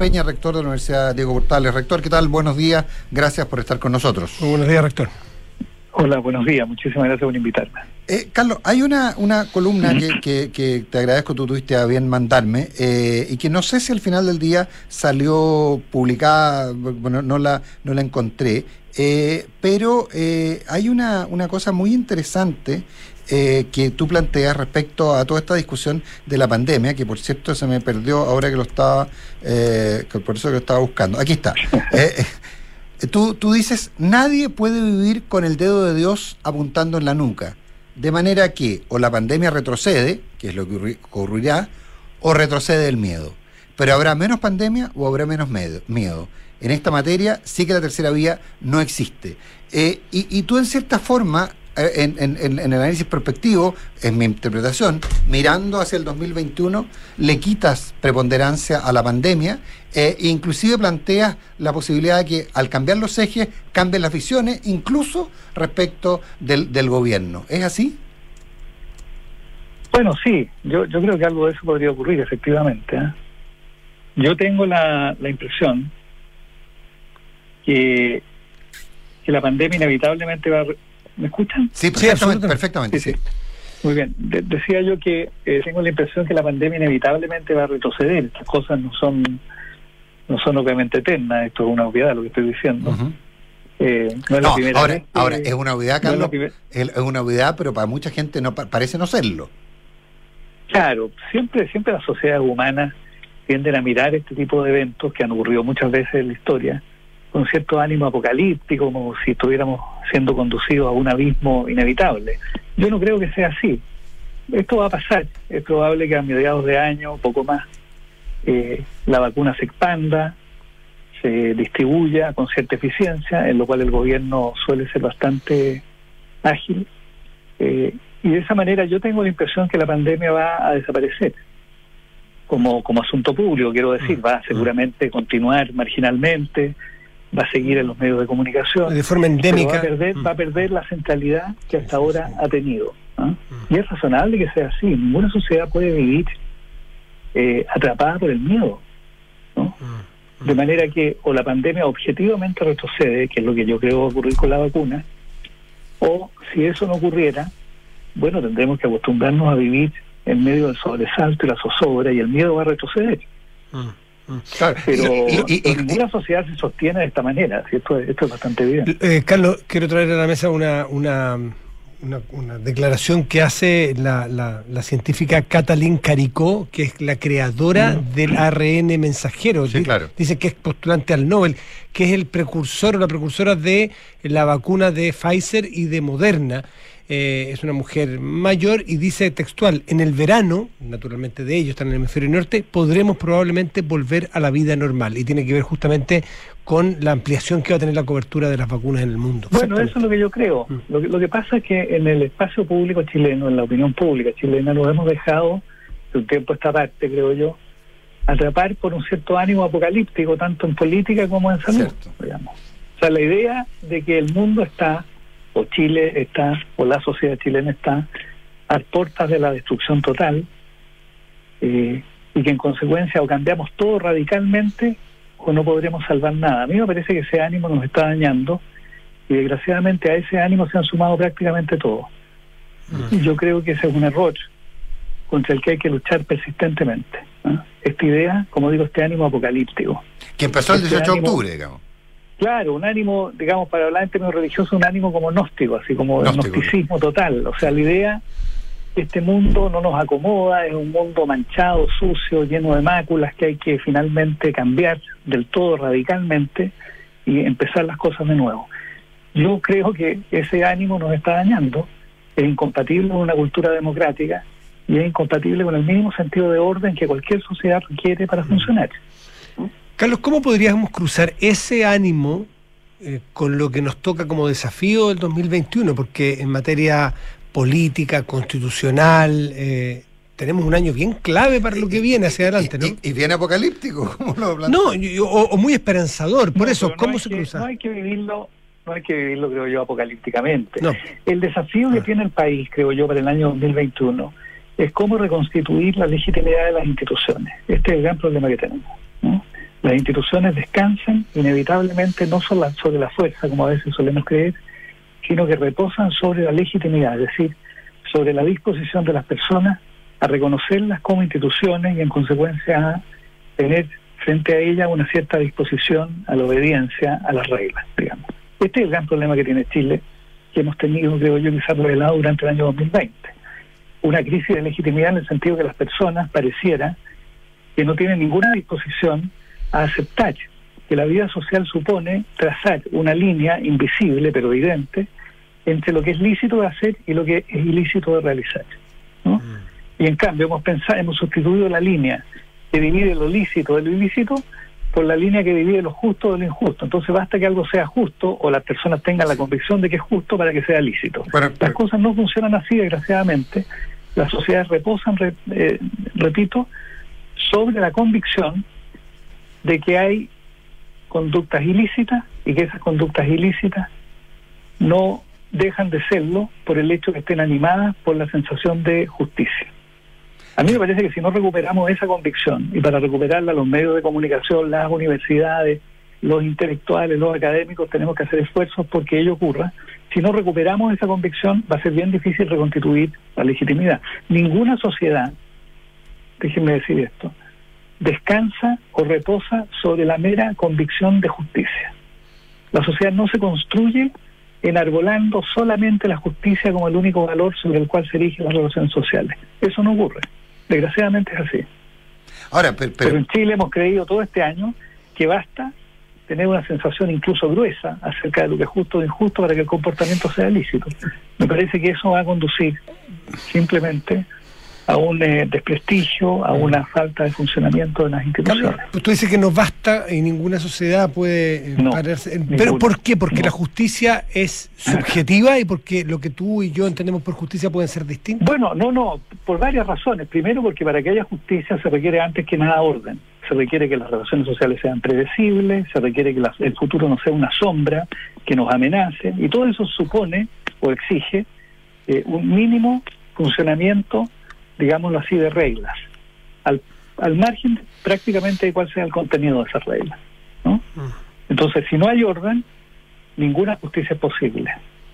Peña, rector de la Universidad Diego Portales. Rector, ¿qué tal? Buenos días, gracias por estar con nosotros. Muy buenos días, rector. Hola, buenos días, muchísimas gracias por invitarme. Carlos, hay una columna que te agradezco, tú tuviste a bien mandarme, y que no sé si al final del día salió publicada, bueno, no la encontré, pero hay una cosa muy interesante que tú planteas respecto a toda esta discusión de la pandemia, que por cierto se me perdió ahora que lo estaba, por eso que lo estaba buscando. Aquí está. Tú dices, nadie puede vivir con el dedo de Dios apuntando en la nuca, de manera que o la pandemia retrocede, que es lo que ocurrirá, o retrocede el miedo. Pero habrá menos pandemia o habrá menos miedo. En esta materia sí que la tercera vía no existe. Y tú en cierta forma, en el análisis prospectivo, en mi interpretación, mirando hacia el 2021, le quitas preponderancia a la pandemia, e inclusive planteas la posibilidad de que al cambiar los ejes cambien las visiones, incluso respecto del gobierno. ¿Es así? Bueno, sí, yo creo que algo de eso podría ocurrir, efectivamente. Yo tengo la impresión que la pandemia inevitablemente va a... ¿Me escuchan? Sí, perfectamente. Sí. Muy bien. Decía yo que tengo la impresión que la pandemia inevitablemente va a retroceder. Estas cosas no son obviamente eternas. Esto es una obviedad lo que estoy diciendo. Uh-huh. No es la primera vez. Ahora, es una obviedad, Carlos, es una obviedad, pero para mucha gente no parece no serlo. Claro, siempre las sociedades humanas tienden a mirar este tipo de eventos que han ocurrido muchas veces en la historia con cierto ánimo apocalíptico, como si estuviéramos siendo conducidos a un abismo inevitable. Yo no creo que sea así. Esto va a pasar. Es probable que a mediados de año, poco más, la vacuna se expanda, se distribuya con cierta eficiencia, en lo cual el gobierno suele ser bastante ágil. Y de esa manera yo tengo la impresión que la pandemia va a desaparecer como asunto público, quiero decir. Va a seguramente continuar marginalmente, va a seguir en los medios de comunicación, de forma endémica, va a perder la centralidad que hasta ahora ha tenido. Y es razonable que sea así. Ninguna sociedad puede vivir atrapada por el miedo, ¿no? De manera que o la pandemia objetivamente retrocede, que es lo que yo creo va a ocurrir con la vacuna, o si eso no ocurriera, bueno, tendremos que acostumbrarnos a vivir en medio del sobresalto y la zozobra, y el miedo va a retroceder. Claro. Pero ninguna sociedad se sostiene de esta manera. Esto es bastante evidente. Carlos, quiero traer a la mesa una declaración que hace la científica Katalin Karikó, que es la creadora del ARN mensajero. Sí, claro. Dice que es postulante al Nobel, que es el precursor o la precursora de la vacuna de Pfizer y de Moderna. Es una mujer mayor y dice textual: en el verano, naturalmente de ellos, están en el hemisferio norte, podremos probablemente volver a la vida normal, y tiene que ver justamente con la ampliación que va a tener la cobertura de las vacunas en el mundo. Bueno, eso es lo que yo creo. Lo que pasa es que en el espacio público chileno, en la opinión pública chilena, nos hemos dejado, de un tiempo a esta parte, creo yo, atrapar por un cierto ánimo apocalíptico, tanto en política como en salud, digamos. O sea, la idea de que el mundo está, o Chile está, o la sociedad chilena está a puertas de la destrucción total, y que en consecuencia o cambiamos todo radicalmente o no podremos salvar nada. A mí me parece que ese ánimo nos está dañando, y desgraciadamente a ese ánimo se han sumado prácticamente todos. Y yo creo que ese es un error contra el que hay que luchar persistentemente, ¿no? Esta idea, como digo, este ánimo apocalíptico. Que empezó el 18 de octubre, digamos. Claro, un ánimo, digamos, para hablar en términos religiosos, un ánimo como gnóstico, así como gnosticismo total. O sea, la idea que este mundo no nos acomoda, es un mundo manchado, sucio, lleno de máculas, que hay que finalmente cambiar del todo radicalmente y empezar las cosas de nuevo. Yo creo que ese ánimo nos está dañando, es incompatible con una cultura democrática y es incompatible con el mínimo sentido de orden que cualquier sociedad requiere para funcionar. Carlos, ¿cómo podríamos cruzar ese ánimo con lo que nos toca como desafío del 2021? Porque en materia política, constitucional, tenemos un año bien clave para lo que viene hacia adelante, ¿no? Y bien apocalíptico, ¿cómo lo plantea? No, o muy esperanzador. Por eso, ¿cómo se cruza? No hay que vivirlo, creo yo, apocalípticamente. No. El desafío que tiene el país, creo yo, para el año 2021 es cómo reconstituir la legitimidad de las instituciones. Este es el gran problema que tenemos, ¿no? Las instituciones descansan inevitablemente no solo sobre la fuerza, como a veces solemos creer, sino que reposan sobre la legitimidad, es decir, sobre la disposición de las personas a reconocerlas como instituciones y en consecuencia a tener frente a ellas una cierta disposición a la obediencia a las reglas, digamos. Este es el gran problema que tiene Chile, que hemos tenido, creo yo, quizás revelado durante el año 2020. Una crisis de legitimidad en el sentido que las personas pareciera que no tienen ninguna disposición a aceptar que la vida social supone trazar una línea invisible pero evidente entre lo que es lícito de hacer y lo que es ilícito de realizar, ¿no? Y en cambio hemos sustituido la línea que divide lo lícito de lo ilícito por la línea que divide lo justo de lo injusto. Entonces basta que algo sea justo o las personas tengan la convicción de que es justo para que sea lícito. Las cosas no funcionan así, desgraciadamente. Las sociedades reposan, repito, sobre la convicción de que hay conductas ilícitas y que esas conductas ilícitas no dejan de serlo por el hecho que estén animadas por la sensación de justicia. A mí me parece que si no recuperamos esa convicción, y para recuperarla los medios de comunicación, las universidades, los intelectuales, los académicos, tenemos que hacer esfuerzos porque ello ocurra. Si no recuperamos esa convicción, va a ser bien difícil reconstituir la legitimidad. Ninguna sociedad, déjenme decir esto, descansa o reposa sobre la mera convicción de justicia. La sociedad no se construye enarbolando solamente la justicia como el único valor sobre el cual se erigen las relaciones sociales. Eso no ocurre. Desgraciadamente es así. Ahora, pero en Chile hemos creído todo este año que basta tener una sensación incluso gruesa acerca de lo que es justo o injusto para que el comportamiento sea lícito. Me parece que eso va a conducir simplemente a un desprestigio, a una falta de funcionamiento de las instituciones. Pues tú dices que no basta y ninguna sociedad puede pararse. ¿Pero por qué? Porque la justicia es subjetiva y porque lo que tú y yo entendemos por justicia pueden ser distintos. Bueno, no, por varias razones. Primero, porque para que haya justicia se requiere antes que nada orden. Se requiere que las relaciones sociales sean predecibles, se requiere que el futuro no sea una sombra que nos amenace, y todo eso supone o exige un mínimo funcionamiento, digámoslo así, de reglas, al margen prácticamente de cuál sea el contenido de esas reglas, ¿no? Entonces, si no hay orden, ninguna justicia es posible.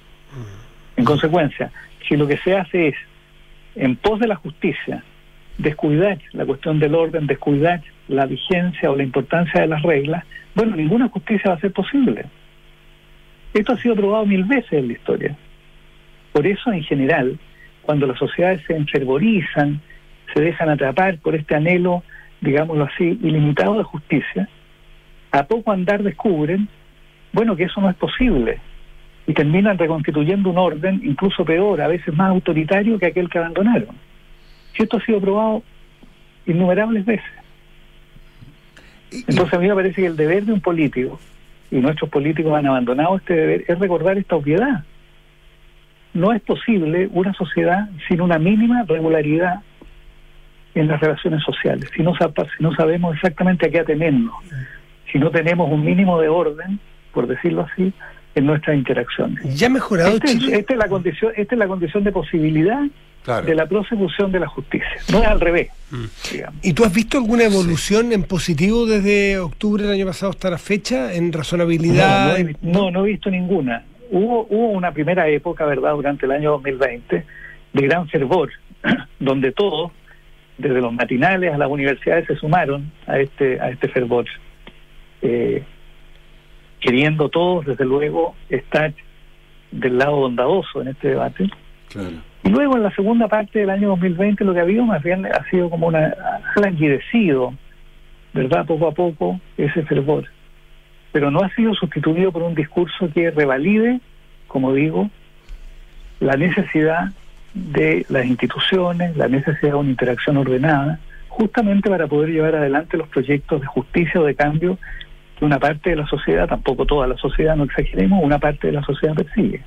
En consecuencia, si lo que se hace es, en pos de la justicia, descuidar la cuestión del orden, descuidar la vigencia o la importancia de las reglas, bueno, ninguna justicia va a ser posible. Esto ha sido probado 1000 veces en la historia. Por eso, en general, cuando las sociedades se enfervorizan, se dejan atrapar por este anhelo, digámoslo así, ilimitado de justicia, a poco andar descubren, bueno, que eso no es posible, y terminan reconstituyendo un orden incluso peor, a veces más autoritario que aquel que abandonaron. Si esto ha sido probado innumerables veces. Entonces a mí me parece que el deber de un político, y nuestros políticos han abandonado este deber, es recordar esta obviedad. No es posible una sociedad sin una mínima regularidad en las relaciones sociales, si no sabemos exactamente a qué atenernos, si no tenemos un mínimo de orden, por decirlo así, en nuestras interacciones. ¿Ya ha mejorado Chile? Esta es la condición de posibilidad, claro, de la prosecución de la justicia. No es al revés, digamos. ¿Y tú has visto alguna evolución en positivo desde octubre del año pasado hasta la fecha, en razonabilidad? No he visto ninguna. Hubo una primera época, ¿verdad?, durante el año 2020, de gran fervor, donde todos, desde los matinales a las universidades, se sumaron a este fervor, queriendo todos, desde luego, estar del lado bondadoso en este debate. Claro. Y luego, en la segunda parte del año 2020, lo que ha habido más bien ha sido como ha languidecido, ¿verdad?, poco a poco, ese fervor. Pero no ha sido sustituido por un discurso que revalide, como digo, la necesidad de las instituciones, la necesidad de una interacción ordenada, justamente para poder llevar adelante los proyectos de justicia o de cambio que una parte de la sociedad, tampoco toda la sociedad, no exageremos, una parte de la sociedad persigue.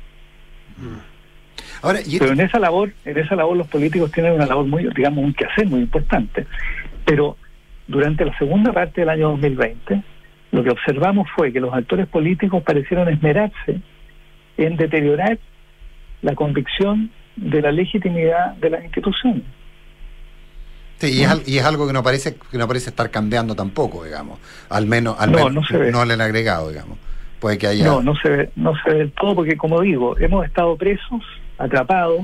Ahora, pero en esa labor los políticos tienen una labor muy, digamos, un quehacer muy importante. Pero durante la segunda parte del año 2020, lo que observamos fue que los actores políticos parecieron esmerarse en deteriorar la convicción de la legitimidad de las instituciones. Sí, y es algo que no parece estar cambiando tampoco, digamos. Al menos no se ve. No le han agregado, digamos. Puede que haya... No se ve del todo, porque como digo, hemos estado presos, atrapados,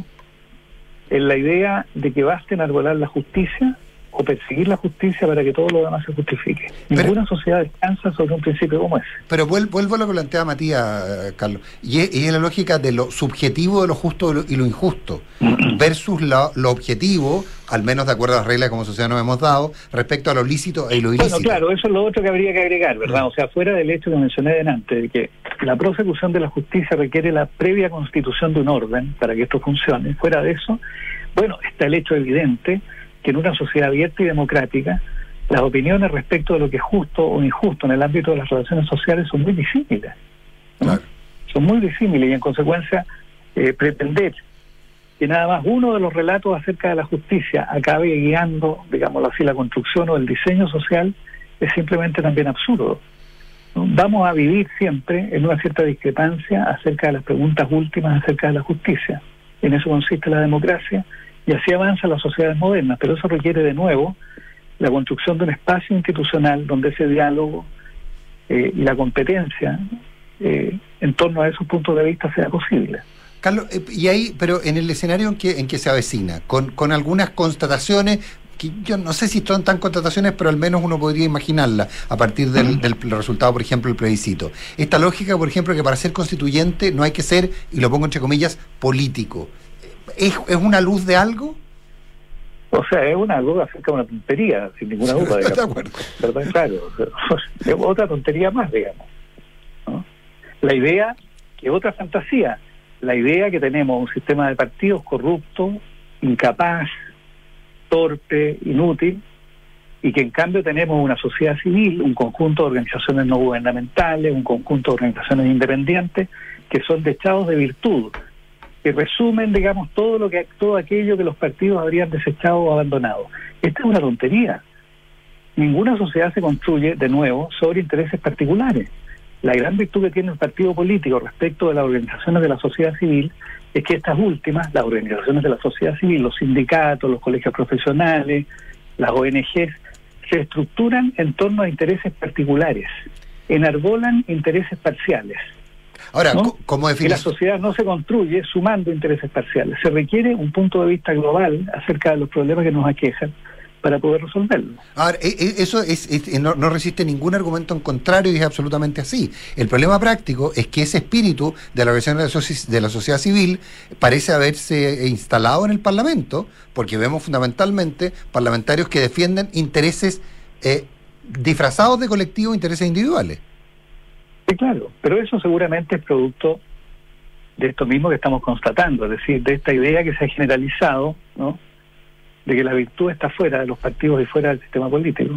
en la idea de que basta enarbolar la justicia o perseguir la justicia para que todo lo demás se justifique. Ninguna sociedad descansa sobre un principio como ese. Pero vuelvo a lo que plantea Matías, Carlos, y es la lógica de lo subjetivo de lo justo y lo injusto, versus lo objetivo, al menos de acuerdo a las reglas que como sociedad nos hemos dado, respecto a lo lícito y lo ilícito. Bueno, claro, eso es lo otro que habría que agregar, ¿verdad? O sea, fuera del hecho que mencioné delante, de que la prosecución de la justicia requiere la previa constitución de un orden para que esto funcione. Fuera de eso, bueno, está el hecho evidente que en una sociedad abierta y democrática las opiniones respecto de lo que es justo o injusto en el ámbito de las relaciones sociales son muy disímiles, ¿no? Claro. Son muy disímiles y en consecuencia pretender que nada más uno de los relatos acerca de la justicia acabe guiando, digámoslo así, la construcción o el diseño social es simplemente también absurdo, ¿no? Vamos a vivir siempre en una cierta discrepancia acerca de las preguntas últimas acerca de la justicia. En eso consiste la democracia. Y así avanzan las sociedades modernas, pero eso requiere de nuevo la construcción de un espacio institucional donde ese diálogo y la competencia en torno a esos puntos de vista sea posible. Carlos, y ahí, pero en el escenario en que se avecina, con algunas constataciones, que yo no sé si son tan constataciones, pero al menos uno podría imaginarlas a partir del resultado, por ejemplo, del plebiscito. Esta lógica, por ejemplo, que para ser constituyente no hay que ser, y lo pongo entre comillas, político. ¿Es una luz de algo? O sea, es una luz acerca de una tontería, sin ninguna duda, digamos. De acuerdo. ¿Verdad? Claro. Es otra tontería más, digamos, ¿no? La idea, que otra fantasía, la idea que tenemos un sistema de partidos corrupto, incapaz, torpe, inútil, y que en cambio tenemos una sociedad civil, un conjunto de organizaciones no gubernamentales, un conjunto de organizaciones independientes, que son dechados de virtud, que resumen, digamos, todo aquello que los partidos habrían desechado o abandonado. Esta es una tontería. Ninguna sociedad se construye, de nuevo, sobre intereses particulares. La gran virtud que tiene el partido político respecto de las organizaciones de la sociedad civil es que estas últimas, las organizaciones de la sociedad civil, los sindicatos, los colegios profesionales, las ONGs, se estructuran en torno a intereses particulares, enarbolan intereses parciales. Ahora, ¿no? ¿cómo definir? Y la sociedad no se construye sumando intereses parciales. Se requiere un punto de vista global acerca de los problemas que nos aquejan para poder resolverlos. Ahora, eso no resiste ningún argumento en contrario y es absolutamente así. El problema práctico es que ese espíritu de la organización de la sociedad civil parece haberse instalado en el Parlamento, porque vemos fundamentalmente parlamentarios que defienden intereses disfrazados de colectivos, intereses individuales. Sí, claro, pero eso seguramente es producto de esto mismo que estamos constatando, es decir, de esta idea que se ha generalizado, ¿no?, de que la virtud está fuera de los partidos y fuera del sistema político,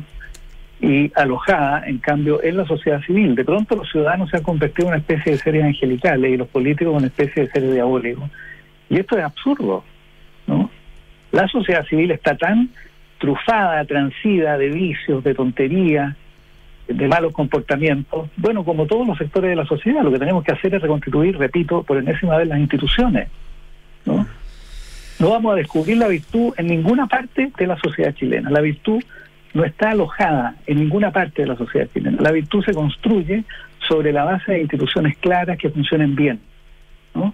y alojada, en cambio, en la sociedad civil. De pronto los ciudadanos se han convertido en una especie de seres angelicales y los políticos en una especie de seres diabólicos. Y esto es absurdo, ¿no? La sociedad civil está tan trufada, transida de vicios, de tonterías, de malos comportamientos, bueno, como todos los sectores de la sociedad. Lo que tenemos que hacer es reconstituir, repito, por enésima vez las instituciones, ¿no? No vamos a descubrir la virtud en ninguna parte de la sociedad chilena. La virtud no está alojada en ninguna parte de la sociedad chilena. La virtud se construye sobre la base de instituciones claras que funcionen bien, ¿no?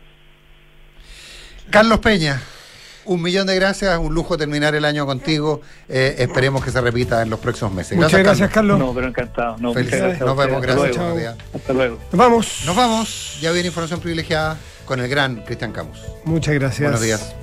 Carlos Peña, 1.000.000 de gracias, un lujo terminar el año contigo. Esperemos que se repita en los próximos meses. Muchas gracias, Carlos. No, pero encantado. No, felicidades. Nos vemos, gracias. Hasta luego. Nos vamos. Ya viene información privilegiada con el gran Cristian Camus. Muchas gracias. Buenos días.